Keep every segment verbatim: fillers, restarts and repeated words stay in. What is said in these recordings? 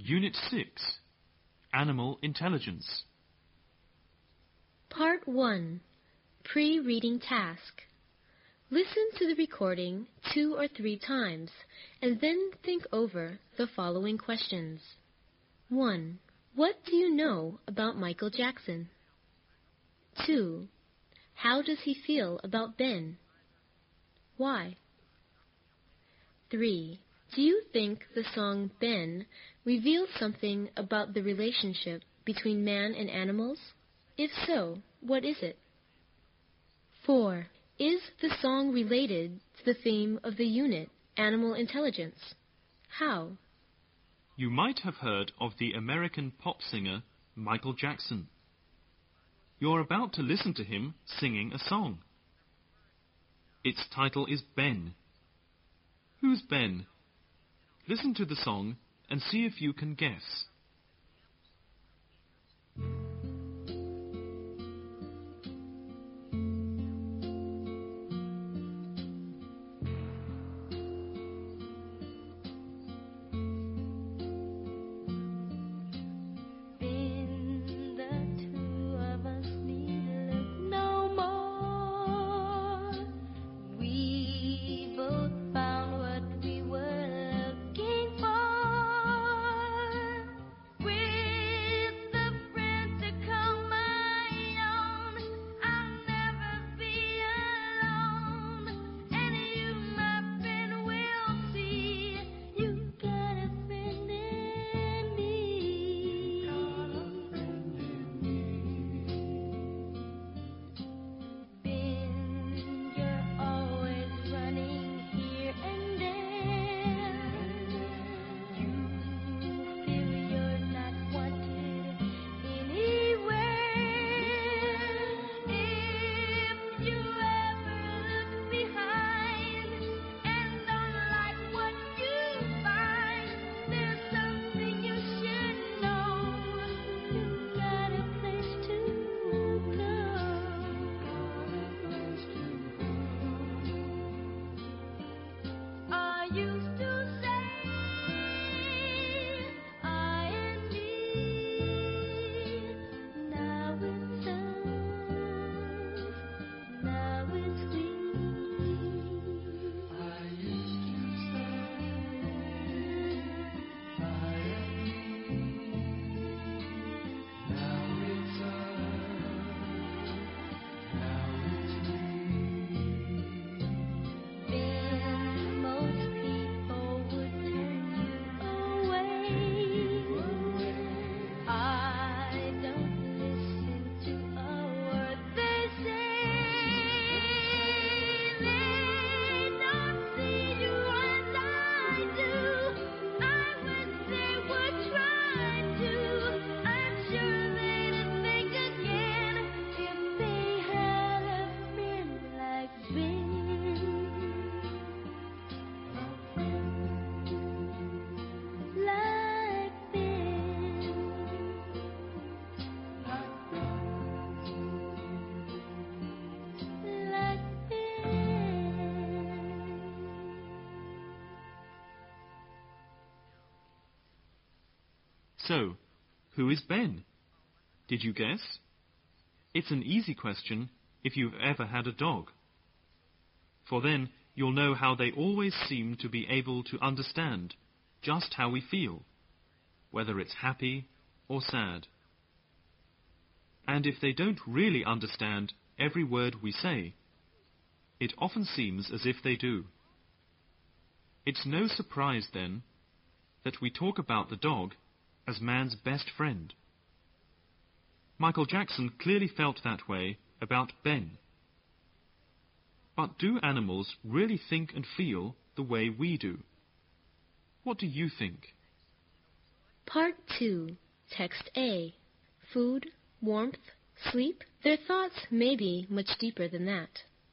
Unit six, Animal Intelligence. Part one, Pre-Reading Task. Listen to the recording two or three times, and then think over the following questions. one. What do you know about Michael Jackson? two. How does he feel about Ben? Why? three. Do you think the song Ben reveals something about the relationship between man and animals? If so, what is it? four. Is the song related to the theme of the unit, Animal Intelligence? How? You might have heard of the American pop singer Michael Jackson. You're about to listen to him singing a song. Its title is Ben. Who's Ben? Listen to the song and see if you can guess. So, who is Ben? Did you guess? It's an easy question if you've ever had a dog. For then you'll know how they always seem to be able to understand just how we feel, whether it's happy or sad. And if they don't really understand every word we say, it often seems as if they do. It's no surprise, then, that we talk about the dog as man's best friend. Michael Jackson clearly felt that way about Ben. But do animals really think and feel the way we do? What do you think? Part two, Text A. Food, warmth, sleep? Their thoughts may be much deeper than that.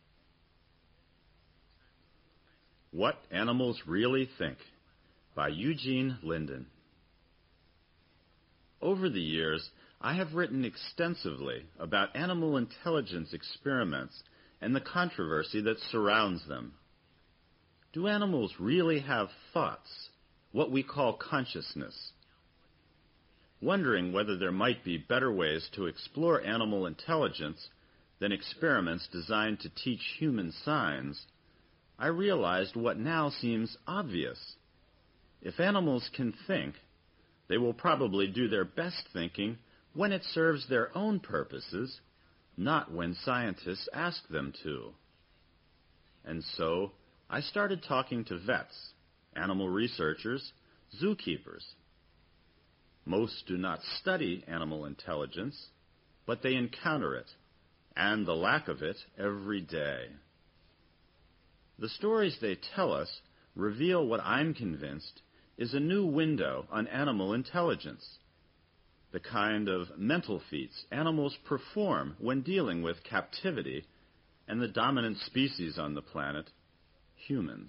What Animals Really Think by Eugene Linden. Over the years, I have written extensively about animal intelligence experiments and the controversy that surrounds them. Do animals really have thoughts, what we call consciousness? wondering whether there might be better ways to explore animal intelligence than experiments designed to teach human signs, I realized what now seems obvious. If animals can think, they will probably do their best thinking when it serves their own purposes, not when scientists ask them to. And so I started talking to vets, animal researchers, zookeepers. Most do not study animal intelligence, but they encounter it, and the lack of it, every day. The stories they tell us reveal what I'm convinced is a new window on animal intelligence, the kind of mental feats animals perform when dealing with captivity and the dominant species on the planet, humans.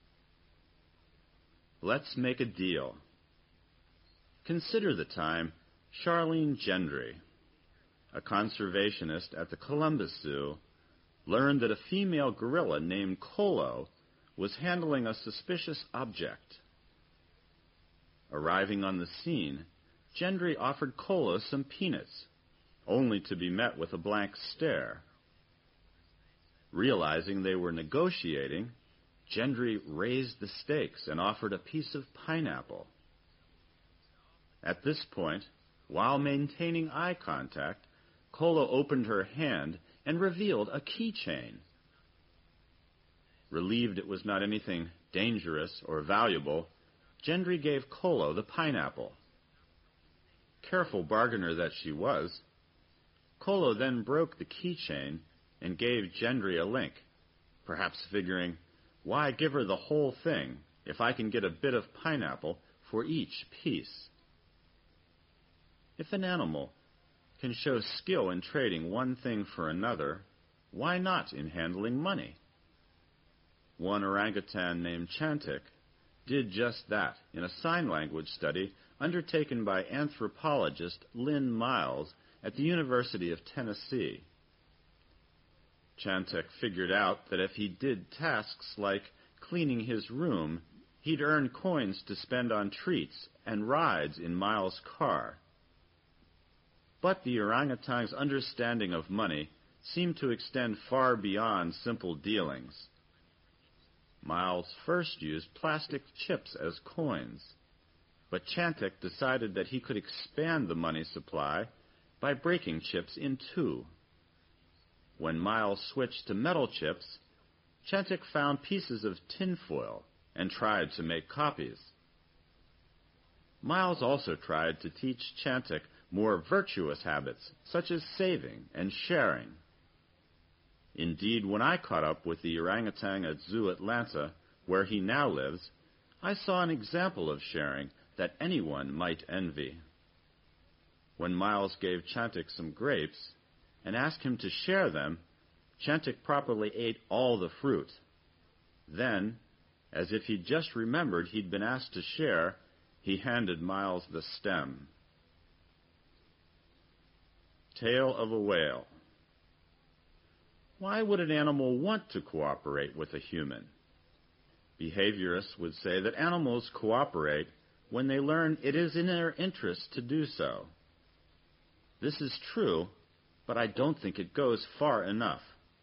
Let's make a deal. Consider the time Charlene Gendry, a conservationist at the Columbus Zoo, learned that a female gorilla named Kolo was handling a suspicious object. Arriving on the scene, Gendry offered Kolo some peanuts, only to be met with a blank stare. Realizing they were negotiating, Gendry raised the stakes and offered a piece of pineapple. At this point, while maintaining eye contact, Kolo opened her hand and revealed a keychain. Relieved it was not anything dangerous or valuable, Gendry gave Kolo the pineapple. Careful bargainer that she was, Kolo then broke the keychain and gave Gendry a link, perhaps figuring, why give her the whole thing if I can get a bit of pineapple for each piece? If an animal can show skill in trading one thing for another, why not in handling money? One orangutan named Chantic did just that in a sign language study undertaken by anthropologist Lynn Miles at the University of Tennessee. Chantic figured out that if he did tasks like cleaning his room, he'd earn coins to spend on treats and rides in Miles' car. But the orangutan's understanding of money seemed to extend far beyond simple dealings. Miles first used plastic chips as coins, but Chantic decided that he could expand the money supply by breaking chips in two. When Miles switched to metal chips, Chantic found pieces of tinfoil and tried to make copies. Miles also tried to teach Chantic more virtuous habits, such as saving and sharing. Indeed, when I caught up with the orangutan at Zoo Atlanta, where he now lives, I saw an example of sharing that anyone might envy. When Miles gave Chantic some grapes and asked him to share them, Chantic properly ate all the fruit. Then, as if he'd just remembered he'd been asked to share, he handed Miles the stem. Tale of a whale. Why would an animal want to cooperate with a human? Behaviorists would say that animals cooperate when they learn it is in their interest to do so. This is true, but I don't think it goes far enough.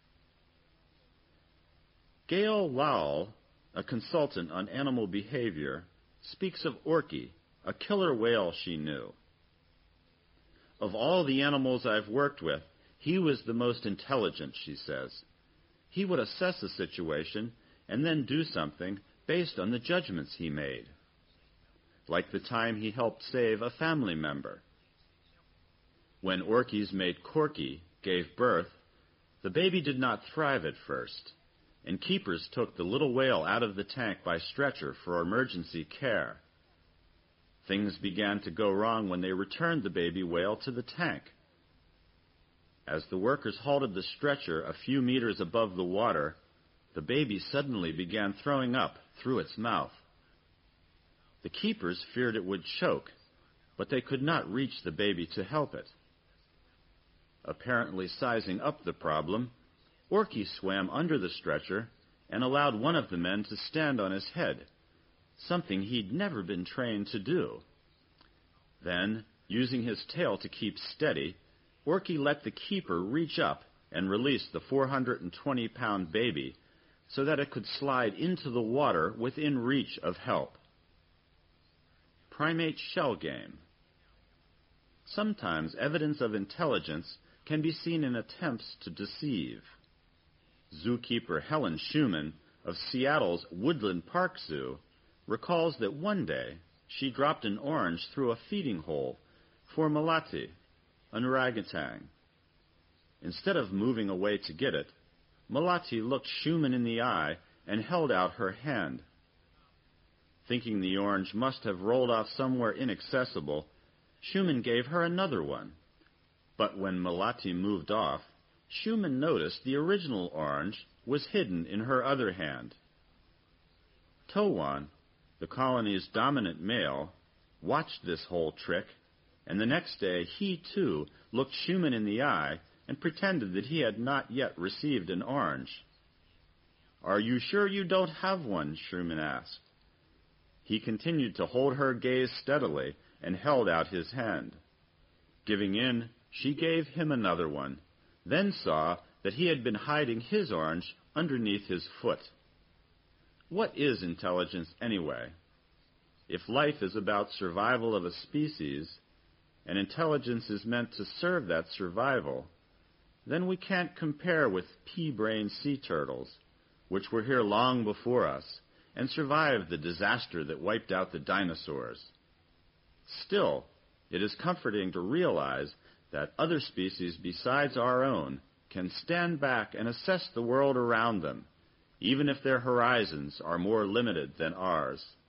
Gail Lowell, a consultant on animal behavior, speaks of Orky, a killer whale she knew. Of all the animals I've worked with, he was the most intelligent, she says. He would assess a situation and then do something based on the judgments he made. Like the time he helped save a family member. When Orky's mate Corky gave birth, the baby did not thrive at first, and keepers took the little whale out of the tank by stretcher for emergency care. Things began to go wrong when they returned the baby whale to the tank. As the workers halted the stretcher a few meters above the water, the baby suddenly began throwing up through its mouth. The keepers feared it would choke, but they could not reach the baby to help it. Apparently sizing up the problem, Orky swam under the stretcher and allowed one of the men to stand on his head, something he'd never been trained to do. Then, Using his tail to keep steady, Orky let the keeper reach up and release the four hundred twenty pound baby so that it could slide into the water within reach of help. Primate shell game. Sometimes evidence of intelligence can be seen in attempts to deceive. Zookeeper Helen Schumann of Seattle's Woodland Park Zoo recalls that one day she dropped an orange through a feeding hole for Malati, an orangutan. Instead of moving away to get it, Malati looked Schumann in the eye and held out her hand. Thinking the orange must have rolled off somewhere inaccessible, Schumann gave her another one. But when Malati moved off, Schumann noticed the original orange was hidden in her other hand. Towan, the colony's dominant male, watched this whole trick, and the next day he, too, looked Schumann in the eye and pretended that he had not yet received an orange. "Are you sure you don't have one?" Schumann asked. He continued to hold her gaze steadily and held out his hand. Giving in, she gave him another one, then saw that he had been hiding his orange underneath his foot. What is intelligence anyway? If life is about survival of a species, and intelligence is meant to serve that survival, then we can't compare with pea-brain sea turtles, which were here long before us and survived the disaster that wiped out the dinosaurs. Still, it is comforting to realize that other species besides our own can stand back and assess the world around them, even if their horizons are more limited than ours.